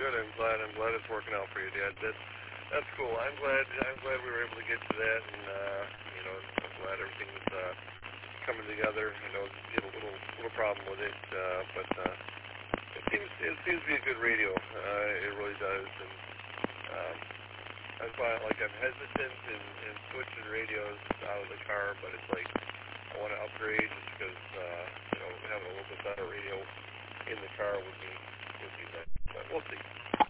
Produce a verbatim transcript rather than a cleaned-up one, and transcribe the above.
Good. I'm glad. I'm glad it's working out for you, Dad. That's that's cool. I'm glad. I'm glad we were able to get to that, and uh, you know, I'm glad everything's uh, coming together. You know, you have a little little problem with it, uh, but uh, it seems it seems to be a good radio. Uh, it really does, and um, that's why like I'm hesitant in, in switching radios out of the car, but it's like I want to upgrade just because uh, you know having a little bit better radio in the car would be would be nice. But we'll see.